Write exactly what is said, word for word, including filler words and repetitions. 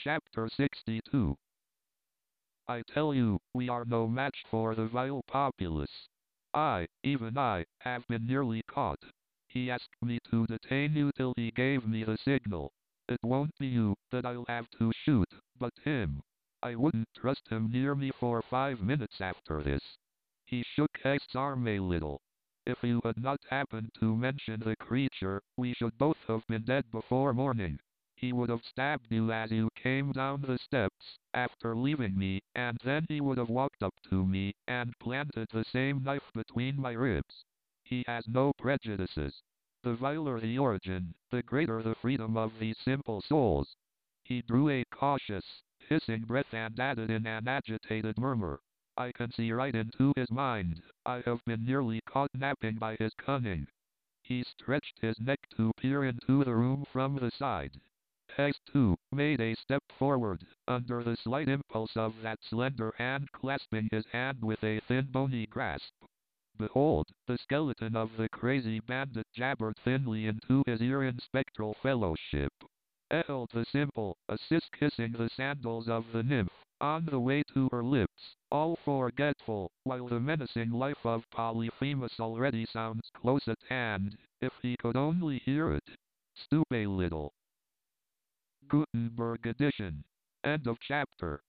Chapter sixty-two. I tell you, we are no match for the vile populace. I, even I, have been nearly caught. He asked me to detain you till he gave me the signal. It won't be you that I'll have to shoot, but him. I wouldn't trust him near me for five minutes after this. He shook his arm a little. If you had not happened to mention the creature, we should both have been dead before morning. He would have stabbed you as you came down the steps, after leaving me, and then he would have walked up to me, and planted the same knife between my ribs. He has no prejudices. The viler the origin, the greater the freedom of these simple souls. He drew a cautious, hissing breath and added in an agitated murmur, I can see right into his mind. I have been nearly caught napping by his cunning. He stretched his neck to peer into the room from the side. Hess, too, made a step forward, under the slight impulse of that slender hand clasping his hand with a thin bony grasp. Behold, the skeleton of the crazy bandit jabbered thinly into his ear in spectral fellowship. Eheld the simple, assist kissing the sandals of the nymph, on the way to her lips, all forgetful, while the menacing life of Polyphemus already sounds close at hand, if he could only hear it. Stoop a little. Gutenberg edition. End of chapter.